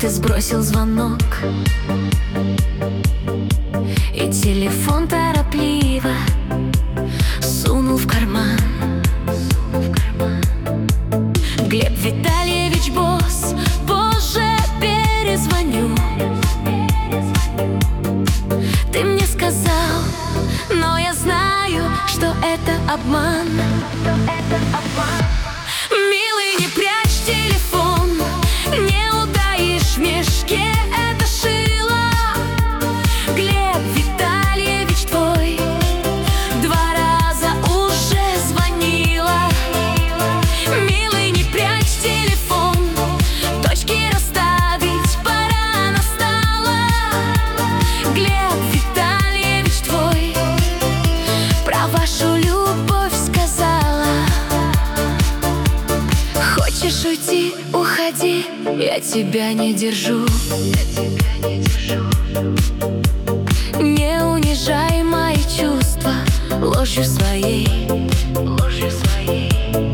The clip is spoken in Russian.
ты сбросил звонок, и телефон торопливо сунул в карман. Глеб Витальевич, босс, позже перезвоню. Ты мне сказал, но я знаю, что это обман. Милый, не прячь телефон, не утаишь в мешке это шило. Глеб Витальевич твой 2 раза уже звонила. Милый, не прячь телефон, точки расставить пора настала. Глеб Витальевич твой про вашу любовь сказала. Хочешь уйти, уходи, я тебя не держу. Не унижай мои чувства ложью своей.